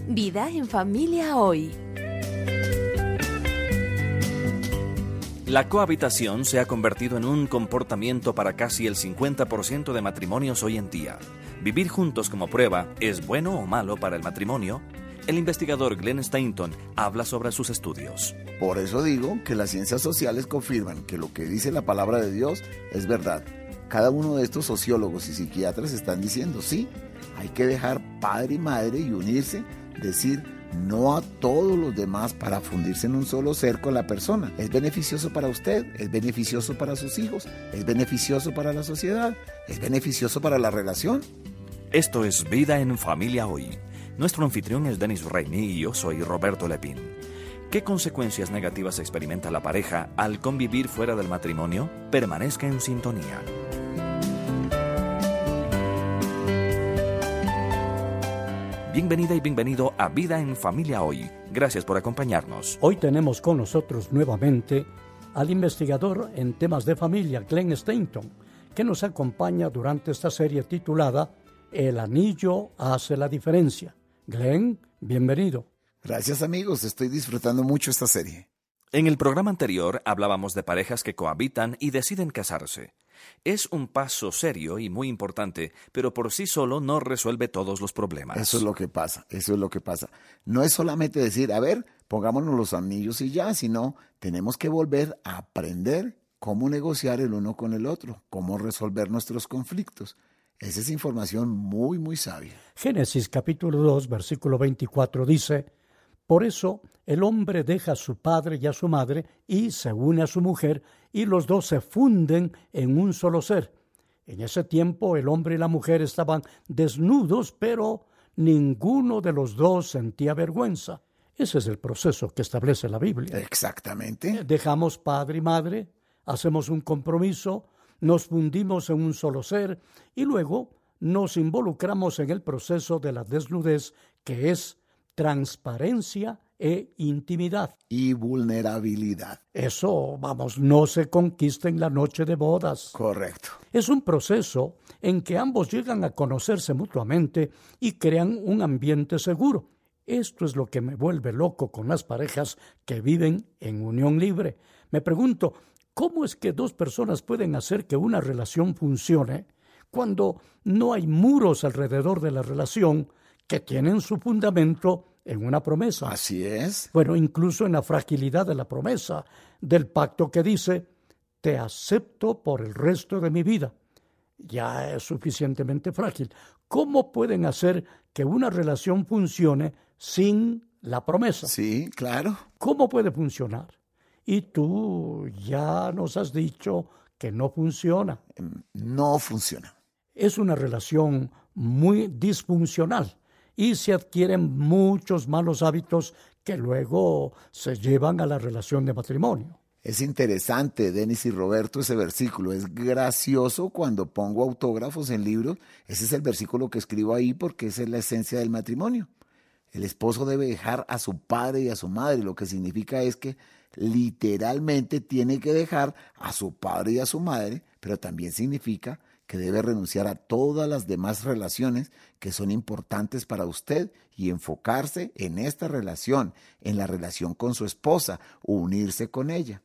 Vida en familia hoy. La cohabitación se ha convertido en un comportamiento para casi el 50% de matrimonios hoy en día. ¿Vivir juntos como prueba es bueno o malo para el matrimonio? El investigador Glenn Stanton habla sobre sus estudios. Por eso digo que las ciencias sociales confirman que lo que dice la palabra de Dios es verdad. Cada uno de estos sociólogos y psiquiatras están diciendo, sí, hay que dejar padre y madre y unirse, decir no a todos los demás para fundirse en un solo ser con la persona. Es beneficioso para usted, es beneficioso para sus hijos, es beneficioso para la sociedad, es beneficioso para la relación. Esto es Vida en Familia Hoy. Nuestro anfitrión es Dennis Rainey y yo soy Roberto Lepín. ¿Qué consecuencias negativas experimenta la pareja al convivir fuera del matrimonio? Permanezca en sintonía. Bienvenida y bienvenido a Vida en Familia Hoy. Gracias por acompañarnos. Hoy tenemos con nosotros nuevamente al investigador en temas de familia, Glenn Stanton, que nos acompaña durante esta serie titulada El anillo hace la diferencia. Glenn, bienvenido. Gracias amigos, estoy disfrutando mucho esta serie. En el programa anterior hablábamos de parejas que cohabitan y deciden casarse. Es un paso serio y muy importante, pero por sí solo no resuelve todos los problemas. Eso es lo que pasa. No es solamente decir, a ver, pongámonos los anillos y ya, sino tenemos que volver a aprender cómo negociar el uno con el otro, cómo resolver nuestros conflictos. Esa es información muy, muy sabia. Génesis capítulo 2, versículo 24 dice: Por eso el hombre deja a su padre y a su madre y se une a su mujer, y los dos se funden en un solo ser. En ese tiempo el hombre y la mujer estaban desnudos, pero ninguno de los dos sentía vergüenza. Ese es el proceso que establece la Biblia. Exactamente. Dejamos padre y madre, hacemos un compromiso, nos fundimos en un solo ser y luego nos involucramos en el proceso de la desnudez, que es transparencia e intimidad. Y vulnerabilidad. Eso, no se conquista en la noche de bodas. Correcto. Es un proceso en que ambos llegan a conocerse mutuamente y crean un ambiente seguro. Esto es lo que me vuelve loco con las parejas que viven en unión libre. Me pregunto, ¿cómo es que dos personas pueden hacer que una relación funcione cuando no hay muros alrededor de la relación que tienen su fundamento en una promesa? Así es. Bueno, incluso en la fragilidad de la promesa, del pacto que dice, te acepto por el resto de mi vida. Ya es suficientemente frágil. ¿Cómo pueden hacer que una relación funcione sin la promesa? Sí, claro. ¿Cómo puede funcionar? Y tú ya nos has dicho que no funciona. No funciona. Es una relación muy disfuncional y se adquieren muchos malos hábitos que luego se llevan a la relación de matrimonio. Es interesante, Denis y Roberto, ese versículo. Es gracioso cuando pongo autógrafos en libros. Ese es el versículo que escribo ahí porque esa es la esencia del matrimonio. El esposo debe dejar a su padre y a su madre. Lo que significa es que literalmente tiene que dejar a su padre y a su madre, pero también significa que debe renunciar a todas las demás relaciones que son importantes para usted y enfocarse en esta relación, en la relación con su esposa, unirse con ella.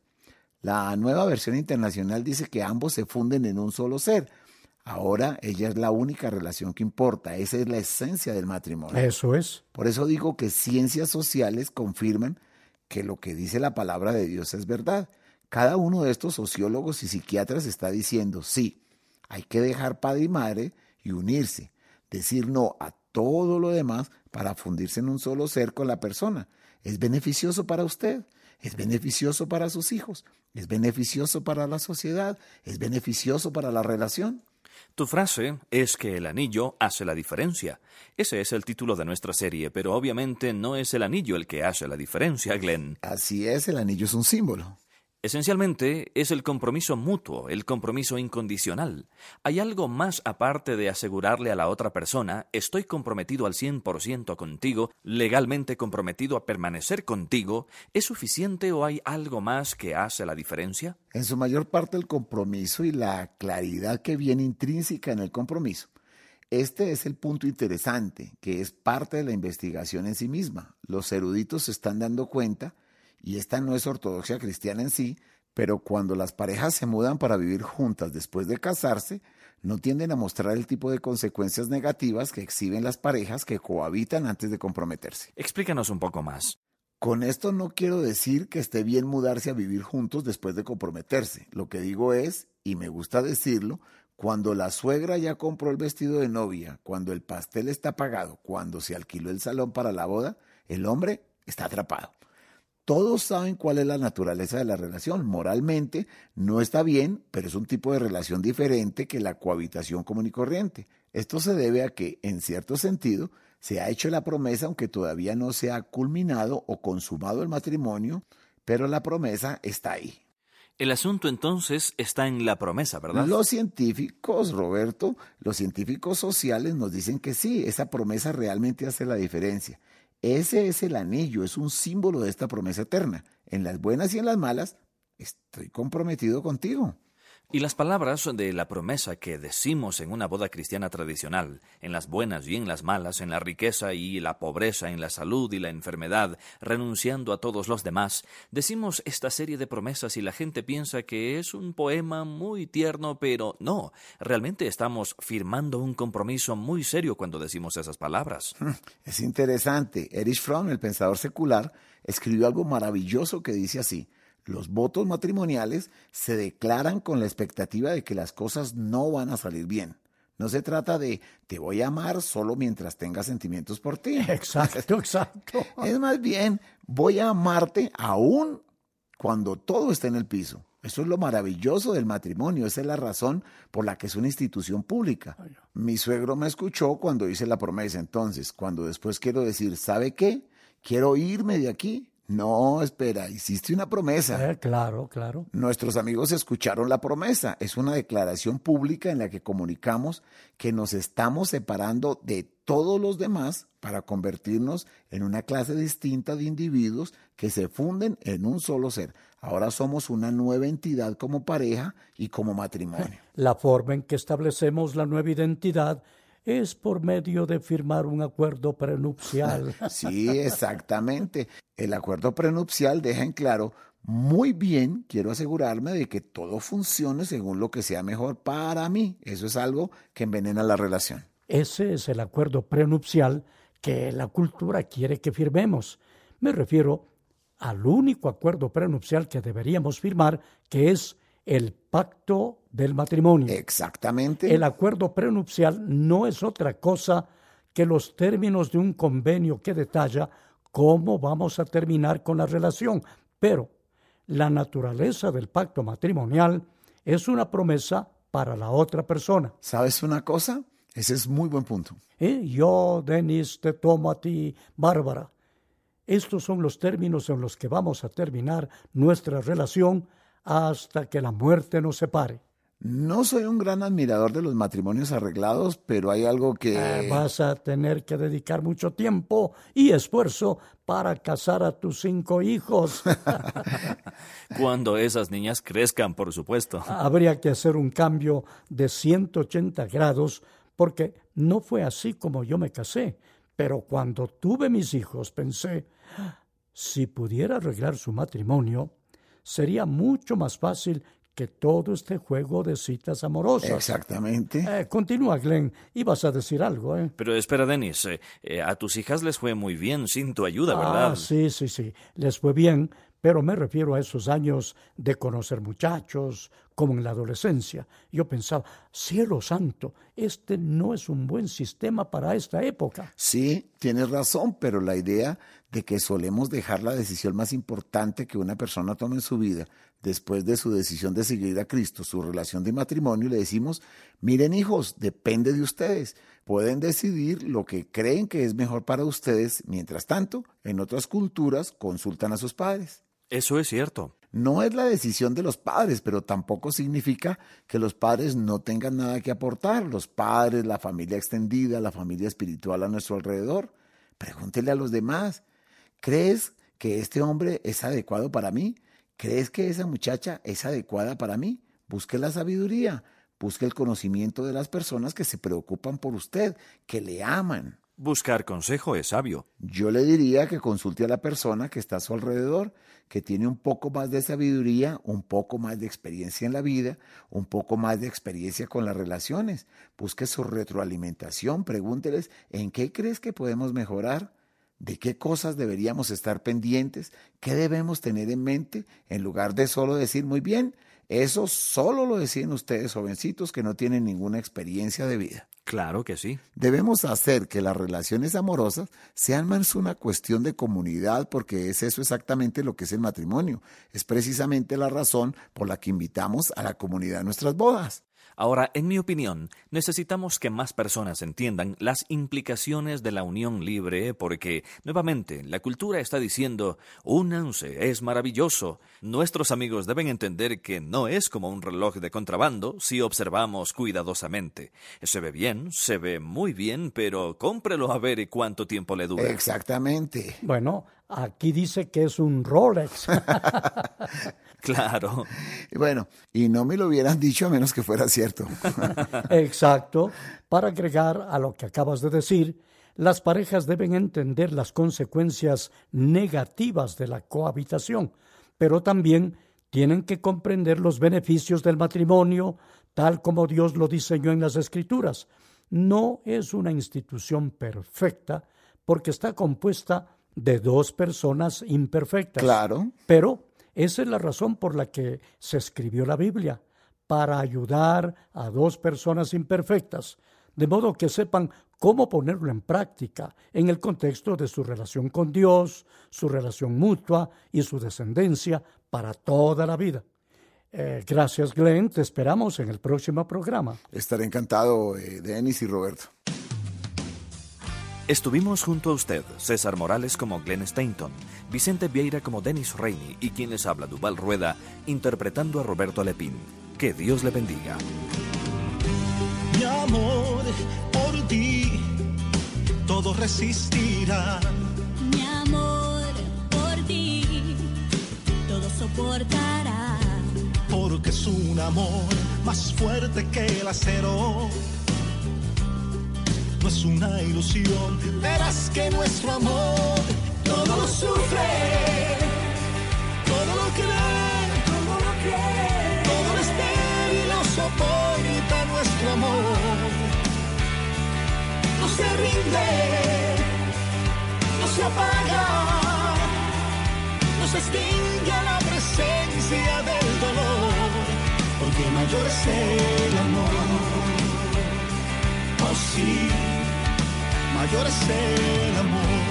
La nueva versión internacional dice que ambos se funden en un solo ser. Ahora ella es la única relación que importa. Esa es la esencia del matrimonio. Eso es. Por eso digo que ciencias sociales confirman que lo que dice la palabra de Dios es verdad. Cada uno de estos sociólogos y psiquiatras está diciendo, sí, hay que dejar padre y madre y unirse, decir no a todo lo demás para fundirse en un solo ser con la persona. Es beneficioso para usted, es beneficioso para sus hijos, es beneficioso para la sociedad, es beneficioso para la relación. Tu frase es que el anillo hace la diferencia. Ese es el título de nuestra serie, pero obviamente no es el anillo el que hace la diferencia, Glenn. Así es, el anillo es un símbolo. Esencialmente, es el compromiso mutuo, el compromiso incondicional. ¿Hay algo más aparte de asegurarle a la otra persona, estoy comprometido al 100% contigo, legalmente comprometido a permanecer contigo? ¿Es suficiente o hay algo más que hace la diferencia? En su mayor parte el compromiso y la claridad que viene intrínseca en el compromiso. Este es el punto interesante, que es parte de la investigación en sí misma. Los eruditos se están dando cuenta, y esta no es ortodoxia cristiana en sí, pero cuando las parejas se mudan para vivir juntas después de casarse, no tienden a mostrar el tipo de consecuencias negativas que exhiben las parejas que cohabitan antes de comprometerse. Explícanos un poco más. Con esto no quiero decir que esté bien mudarse a vivir juntos después de comprometerse. Lo que digo es, y me gusta decirlo, cuando la suegra ya compró el vestido de novia, cuando el pastel está pagado, cuando se alquiló el salón para la boda, el hombre está atrapado. Todos saben cuál es la naturaleza de la relación. Moralmente no está bien, pero es un tipo de relación diferente que la cohabitación común y corriente. Esto se debe a que, en cierto sentido, se ha hecho la promesa aunque todavía no se ha culminado o consumado el matrimonio, pero la promesa está ahí. El asunto entonces está en la promesa, ¿verdad? Los científicos, Roberto, los científicos sociales nos dicen que sí, esa promesa realmente hace la diferencia. Ese es el anillo, es un símbolo de esta promesa eterna. En las buenas y en las malas, estoy comprometido contigo. Y las palabras de la promesa que decimos en una boda cristiana tradicional, en las buenas y en las malas, en la riqueza y la pobreza, en la salud y la enfermedad, renunciando a todos los demás, decimos esta serie de promesas y la gente piensa que es un poema muy tierno, pero no, realmente estamos firmando un compromiso muy serio cuando decimos esas palabras. Es interesante. Erich Fromm, el pensador secular, escribió algo maravilloso que dice así: los votos matrimoniales se declaran con la expectativa de que las cosas no van a salir bien. No se trata de te voy a amar solo mientras tenga sentimientos por ti. Exacto, exacto. Es más bien voy a amarte aún cuando todo está en el piso. Eso es lo maravilloso del matrimonio. Esa es la razón por la que es una institución pública. Mi suegro me escuchó cuando hice la promesa. Entonces, cuando después quiero decir, ¿sabe qué? Quiero irme de aquí. No, espera, hiciste una promesa. Claro. Nuestros amigos escucharon la promesa. Es una declaración pública en la que comunicamos que nos estamos separando de todos los demás para convertirnos en una clase distinta de individuos que se funden en un solo ser. Ahora somos una nueva entidad como pareja y como matrimonio. La forma en que establecemos la nueva identidad es por medio de firmar un acuerdo prenupcial. Sí, exactamente. El acuerdo prenupcial deja en claro, muy bien, quiero asegurarme de que todo funcione según lo que sea mejor para mí. Eso es algo que envenena la relación. Ese es el acuerdo prenupcial que la cultura quiere que firmemos. Me refiero al único acuerdo prenupcial que deberíamos firmar, que es el pacto del matrimonio. Exactamente. El acuerdo prenupcial no es otra cosa que los términos de un convenio que detalla cómo vamos a terminar con la relación. Pero la naturaleza del pacto matrimonial es una promesa para la otra persona. ¿Sabes una cosa? Ese es muy buen punto. Yo, Denis, te tomo a ti, Bárbara. Estos son los términos en los que vamos a terminar nuestra relación hasta que la muerte nos separe. No soy un gran admirador de los matrimonios arreglados, pero hay algo que... Vas a tener que dedicar mucho tiempo y esfuerzo para casar a tus 5 hijos. Cuando esas niñas crezcan, por supuesto. Habría que hacer un cambio de 180 grados porque no fue así como yo me casé. Pero cuando tuve mis hijos pensé, si pudiera arreglar su matrimonio, sería mucho más fácil que todo este juego de citas amorosas. Exactamente. Continúa, Glenn. Ibas a decir algo, Pero espera, Denis, a tus hijas les fue muy bien sin tu ayuda, ¿verdad? Sí. Les fue bien, pero me refiero a esos años de conocer muchachos, como en la adolescencia. Yo pensaba, cielo santo, este no es un buen sistema para esta época. Sí, tienes razón, pero la idea de que solemos dejar la decisión más importante que una persona toma en su vida, después de su decisión de seguir a Cristo, su relación de matrimonio, le decimos, miren hijos, depende de ustedes. Pueden decidir lo que creen que es mejor para ustedes. Mientras tanto, en otras culturas consultan a sus padres. Eso es cierto. No es la decisión de los padres, pero tampoco significa que los padres no tengan nada que aportar. Los padres, la familia extendida, la familia espiritual a nuestro alrededor. Pregúntele a los demás, ¿crees que este hombre es adecuado para mí? ¿Crees que esa muchacha es adecuada para mí? Busque la sabiduría, Busque el conocimiento de las personas que se preocupan por usted, que le aman. Buscar consejo es sabio. Yo le diría que consulte a la persona que está a su alrededor, que tiene un poco más de sabiduría, un poco más de experiencia en la vida, un poco más de experiencia con las relaciones. Busque su retroalimentación, pregúnteles en qué crees que podemos mejorar, de qué cosas deberíamos estar pendientes, qué debemos tener en mente, en lugar de solo decir muy bien. Eso solo lo deciden ustedes, jovencitos, que no tienen ninguna experiencia de vida. Claro que sí. Debemos hacer que las relaciones amorosas sean más una cuestión de comunidad, porque es eso exactamente lo que es el matrimonio. Es precisamente la razón por la que invitamos a la comunidad a nuestras bodas. Ahora, en mi opinión, necesitamos que más personas entiendan las implicaciones de la unión libre porque, nuevamente, la cultura está diciendo, únanse, es maravilloso. Nuestros amigos deben entender que no es como un reloj de contrabando si observamos cuidadosamente. Se ve bien, se ve muy bien, pero cómprelo a ver cuánto tiempo le dura. Exactamente. Bueno, aquí dice que es un Rolex. Claro. Bueno, y no me lo hubieran dicho a menos que fuera cierto. Exacto. Para agregar a lo que acabas de decir, las parejas deben entender las consecuencias negativas de la cohabitación, pero también tienen que comprender los beneficios del matrimonio, tal como Dios lo diseñó en las Escrituras. No es una institución perfecta porque está compuesta de dos personas imperfectas. Claro. Pero esa es la razón por la que se escribió la Biblia, para ayudar a dos personas imperfectas, de modo que sepan cómo ponerlo en práctica en el contexto de su relación con Dios, su relación mutua y su descendencia para toda la vida. Gracias, Glenn. Te esperamos en el próximo programa. Estaré encantado, Denis y Roberto. Estuvimos junto a usted, César Morales como Glenn Stanton, Vicente Vieira como Dennis Rainey y quien les habla, Duval Rueda, interpretando a Roberto Alepín. Que Dios le bendiga. Mi amor, por ti, todo resistirá. Mi amor, por ti, todo soportará. Porque es un amor más fuerte que el acero. No es una ilusión, verás que nuestro amor todo lo sufre, todo lo cree, todo lo espera y lo soporta. Nuestro amor no se rinde, no se apaga, no se extingue a la presencia del dolor, porque mayor es el amor. Oh sí, mayor es el amor.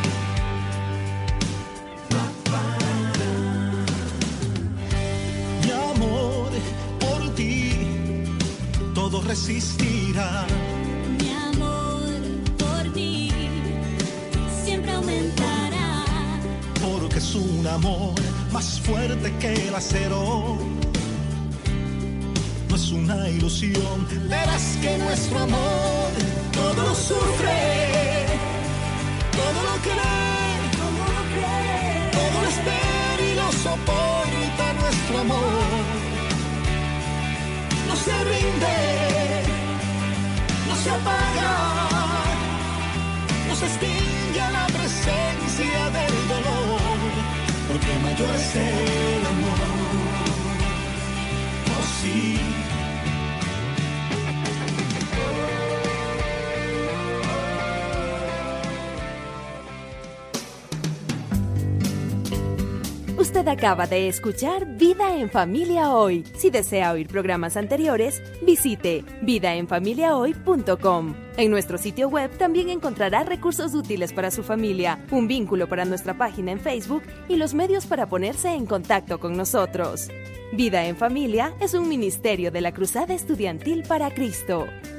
Mi amor, por ti, todo resistirá. Mi amor, por ti, siempre aumentará. Porque es un amor más fuerte que el acero. No es una ilusión, verás que nuestro amor todo lo sufre, todo lo cree, todo lo espera y lo soporta. Nuestro amor no se rinde, no se apaga, no se extingue a la presencia del dolor, porque mayor es el amor. Oh sí. Usted acaba de escuchar Vida en Familia Hoy. Si desea oír programas anteriores, visite vidaenfamiliahoy.com. En nuestro sitio web también encontrará recursos útiles para su familia, un vínculo para nuestra página en Facebook y los medios para ponerse en contacto con nosotros. Vida en Familia es un ministerio de la Cruzada Estudiantil para Cristo.